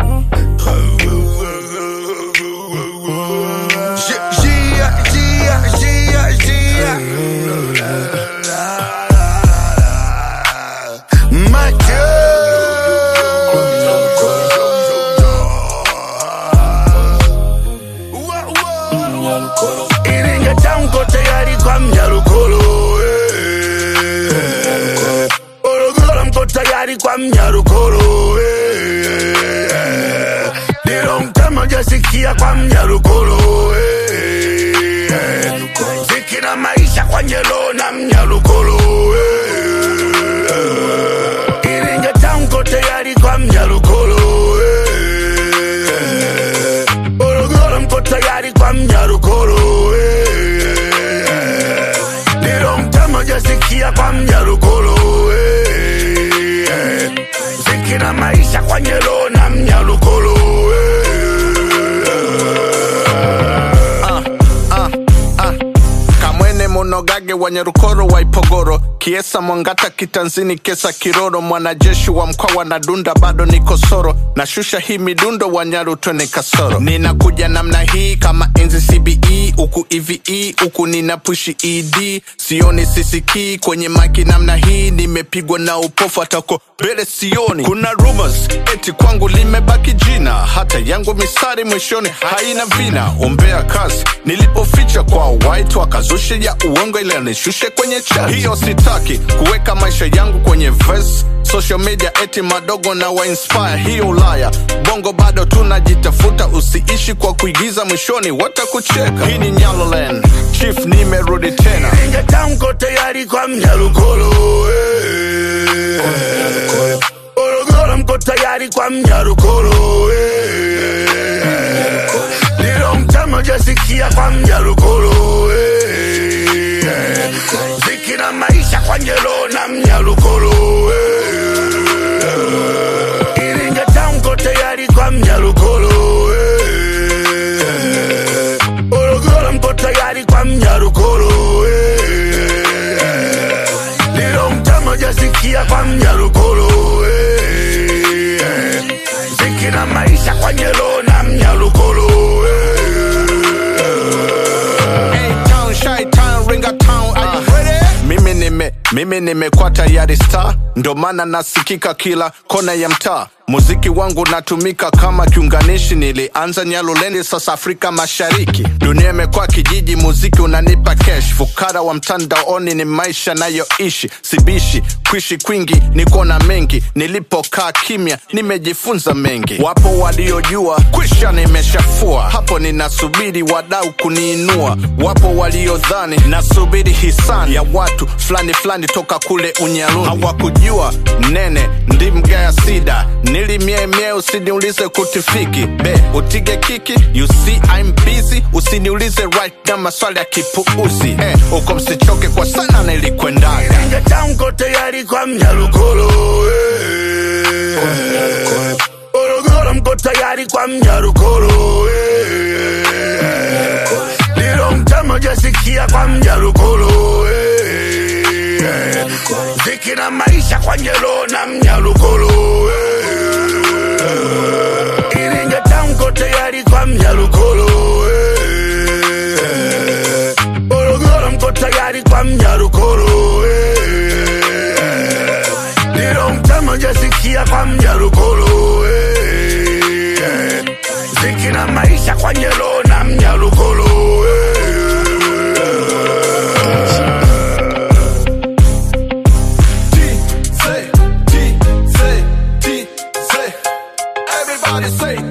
Iringa mko tayari kwa mnyarukolo, Morogoro mko tayari kwa mnyarukolo, Dilo mtama jasikia kwa mnyarukolo, ziki na maisha kwa njelo na mnyarukolo, Iringa mko tayari kwa mnyarukolo, Morogoro mko tayari kwa mnyarukolo, Dilo mtama jasikia kwa mnyarukolo, ziki na maisha kwa njelo na mnyarukolo. Monogage wa Nyarukoro wa Ipogoro, Kiesa Mwangata Kitanzini Kesa Kiroro, mwanajeshi wa mkoa na dunda bado niko soro, na shusha hii midundo wa Nyaru twende kasoro. Ninakuja namna hii kama enzi CBE, uku EVE, uku nina pushi ED, sioni sisiki kwenye maki namna hii, nimepigwa na upofu atako bele sioni. Kuna rumors eti kwangu limebaki jina, hata yangu misari mwishoni haina vina. Ombea kazi nilipoficha kwa white wakazushe ya uongo ile nishushe kwenye chat. Hiyo sitaki kuweka maisha yangu kwenye verse, social media eti madogo na wa inspire. Hiyo Ulaya bongo bado tunajitafuta, usiishi kwa kuigiza mwishoni watakucheka. Hii ni Nyaluland chief nimerudi tena. Iringa mko tayari kwa mnyarukolo, Morogoro mko tayari kwa mnyarukolo, Dilo mtama jasikia kwa mnyarukolo, ziki na maisha kwa njelo na mnyarukolo, Iringa mko tayari kwa mnyarukolo, Morogoro mko tayari kwa mnyarukolo, Dilo mtama jasikia kwa mnyarukolo, ziki na maisha kwa njelo na mnyarukolo. Mimi nimekuwa tayari star, ndo maana nasikika kila kona ya mtaa. Muziki wangu natumika kama kiunganishi, nilianza Nyalulendi sasa Afrika Mashariki. Dunia imekuwa kijiji, muziki unanipa cash. Fukara wa mtandaoni ni maisha nayoishi, sibishi kuishi kwingi niko na mengi. Nilipokaa kimya nimejifunza mengi, wapo waliojua kwisha nimeshafua. Hapo ninasubiri wadau kuniinua, wapo waliodhani nasubiri hisani ya watu flani toka kule Unyaluni. Hawakujua nene ndi mgaya sida, nilimie usiniulize kutifiki. Be utige kiki, you see I'm busy, usiniulize right na maswali ya kipuuzi. Uko msichoke kwa sana nilikwendaga. Iringa mko tayari kwa mnyarukolo, Morogoro mko tayari kwa mnyarukolo, Dilo mtama jasikia kwa mnyarukolo, ziki na maisha kwa njelo na mnyarukolo, Iringa mko tayari kwa mnyarukolo, Morogoro mko tayari kwa mnyarukolo, Dilo mtama jasikia kwa mnyarukolo, ziki na maisha kwa njelo na mnyarukolo. Everybody say